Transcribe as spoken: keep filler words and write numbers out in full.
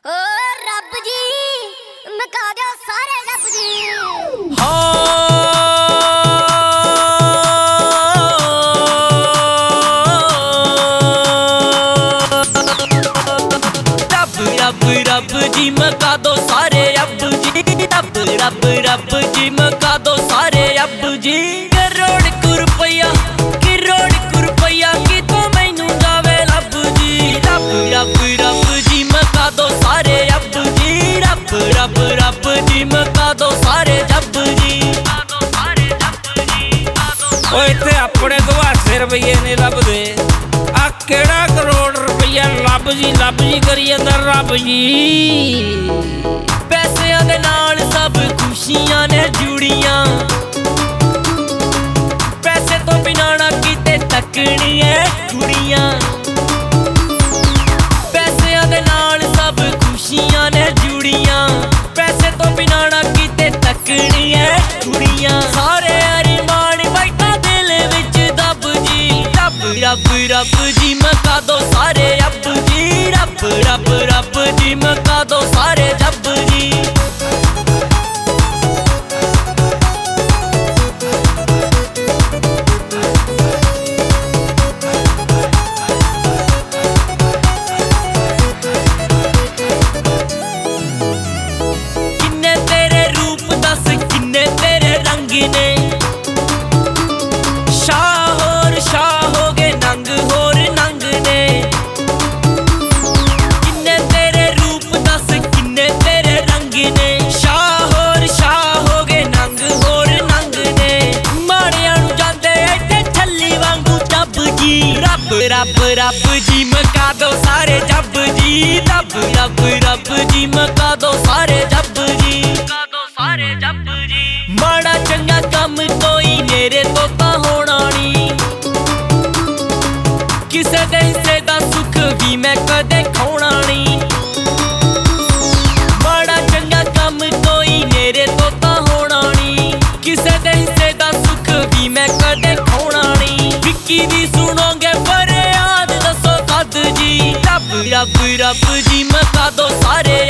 ਓ ਰੱਬ ਜੀ ਮਕਾ ਦਿਓ ਸਾਰੇ ਰੱਬ ਜੀ। ਰੱਬ ਰੱਬ ਜੀ ਮਕਾ ਦੋ ਸਾਰੇ ਰੱਬ ਜੀ। ਰੱਬ ਰੱਬ ਰੱਬ ਜੀ ਮਕਾ ਦੋ ਸਾਰੇ ਰੱਬ ਜੀ। ਕਰੋੜ ਕੁ ਰੁਪਈਆ ਕਰੋੜ ਕੁ ਰੁਪਈਆ ਕਿਤੋਂ ਮੈਨੂੰ ਜਾਵੇ ਲੱਭ ਜੀ। ਰੱਬ ਰੱਬ ਰੱਬ ਜੀ ਮਕਾ ਦੋ ਸਾਰੇ ਰੱਬ ਜੀ। ਰੱਬ ਰੱਬ ਰੱਬ ਜੀ ਮਕਾ ਦੋ ਸਾਰੇ ਰੱਬ ਜੀ। ਓਏ ਇੱਥੇ ਆਪਣੇ ਗਵਾਸੇ ਰੁਪਈਏ ਨਹੀਂ ਲੱਭਦੇ, ਆ ਕਿਹੜਾ ਕਰੋੜ ਰੁਪਈਆ ਲੱਭ ਜੀ ਲੱਭ ਜੀ ਕਰੀ ਜਾਂਦਾ ਰੱਬ ਜੀ। ਪੈਸਿਆਂ ਦੇ ਨਾਲ ਸਭ ਖੁਸ਼ੀਆਂ ਨੇ ਜੁੜੀਆਂ, ਪੈਸੇ ਤੋਂ ਬਿਨਾਂ ਨਾ ਕਿਤੇ ਤੱਕਣੀਆਂ ਕੁੜੀਆਂ। ਪੈਸਿਆਂ ਦੇ ਨਾਲ ਸਭ ਖੁਸ਼ੀਆਂ ਨੇ ਜੁੜੀਆਂ, ਪੈਸੇ ਤੋਂ ਬਿਨਾਂ ਨਾ ਕਿਤੇ ਤੱਕਣੀਆਂ ਕੁੜੀਆਂ। ਸਾਰੇ ਅਰਮਾਨ ਬੈਠਾ ਦਿਲ ਵਿੱਚ ਦੱਬ ਜੀ। ਰੱਬ ਰੱਬ ਰੱਬ ਜੀ ਮਕਾ ਦੋ ਸਾਰੇ ਰੱਬ ਜੀ। ਰੱਬ ਰੱਬ ਰੱਬ ਜੀ ਮਕਾ ਦੋ ਸਾਰੇ ਰੱਬ ਜੀ। ਕਿੰਨੇ ਤੇਰੇ ਰੂਪ ਦੱਸ ਕਿੰਨੇ ਤੇਰੇ ਰੰਗ ਨੇ, ਸ਼ਾਹ ਹੋਰ ਸ਼ਾਹ ਹੋ ਗਏ ਨੰਗ ਹੋਰ ਨੰਗ ਨੇ। ਕਿੰਨੇ ਤੇਰੇ ਰੂਪ ਦੱਸ ਕਿੰਨੇ ਤੇਰੇ ਰੰਗ ਨੇ, ਸ਼ਾਹ ਹੋਰ ਸ਼ਾਹ ਹੋ ਗਏ ਨੰਗ ਹੋਰ ਨੰਗ ਨੇ। ਮਾੜਿਆਂ ਨੂੰ ਜਾਂਦੇ ਇੱਥੇ ਠੱਲੀ ਵਾਂਗੂ ਚੱਬ ਜੀ। ਰੱਬ ਰੱਬ ਰੱਬ ਜੀ ਮਕਾ ਦੋ ਸਾਰੇ ਜੱਬ ਜੀ। ਰੱਬ ਰੱਬ ਰੱਬ ਜੀ ਮਕਾ ਦੋ ਸਾਰੇ ਜੱਬ ਜੀ। ਮਕਾ ਦੋ ਸਾਰੇ ਜੱਬ ਜੀ। ਮਾੜਾ ਚੰਗਾ ਕੰਮ ਕੋਈ ਮੇਰੇ ਤੋਂ ਤਾਂ ਹੋਣਾ ਨੀ, ਕਿਸੇ ਦੇ ਹਿੱਸੇ ਦਾ ਸੁੱਖ ਵੀ ਮੈਂ ਕਦੇ ਖਾਣਾ ਨੀ। ਮਾੜਾ ਚੰਗਾ ਕੰਮ ਕੋਈ ਮੇਰੇ ਤੋਂ ਤਾਂ ਹੋਣਾ ਨੀ, ਕਿਸੇ ਦੇ ਹਿੱਸੇ ਦਾ ਸੁੱਖ ਵੀ ਮੈਂ ਕਦੇ ਖਾਣਾ ਨੀ। ਵਿੱਕੀ ਦੀ ਸੁਣੋਗੇ ਫਰਿਆਦ ਦੱਸੋ ਕਦ ਜੀ। ਰੱਬ ਰੱਬ ਰੱਬ ਜੀ ਮਕਾ ਦੋ ਸਾਰੇ